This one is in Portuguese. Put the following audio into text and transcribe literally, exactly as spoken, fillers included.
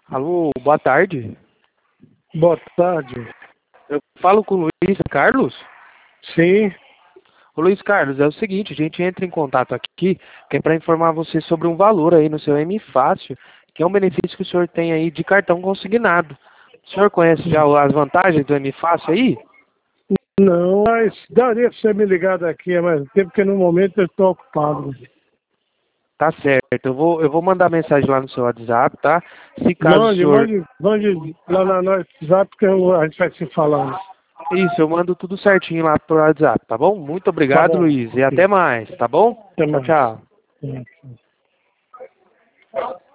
Alô, boa tarde. Boa tarde. Eu falo com o Luiz Carlos? Sim. Ô Luiz Carlos, é o seguinte, a gente entra em contato aqui, que é para informar você sobre um valor aí no seu M Fácil, que é um benefício que o senhor tem aí de cartão consignado. O senhor conhece já as vantagens do M Fácil aí? Não, mas daria para você me ligar daqui a mais tempo, porque no momento eu estou ocupado. Tá certo, eu vou, eu vou mandar mensagem lá no seu WhatsApp, tá? Se caso o Mande, senhor... mande, mande lá na nossa WhatsApp que eu- a gente vai se falando. Isso, eu mando tudo certinho lá pro WhatsApp, tá bom? Muito Tá obrigado, bom. Luiz, e até mais, tá bom? Até Tchau, mais. tchau. É.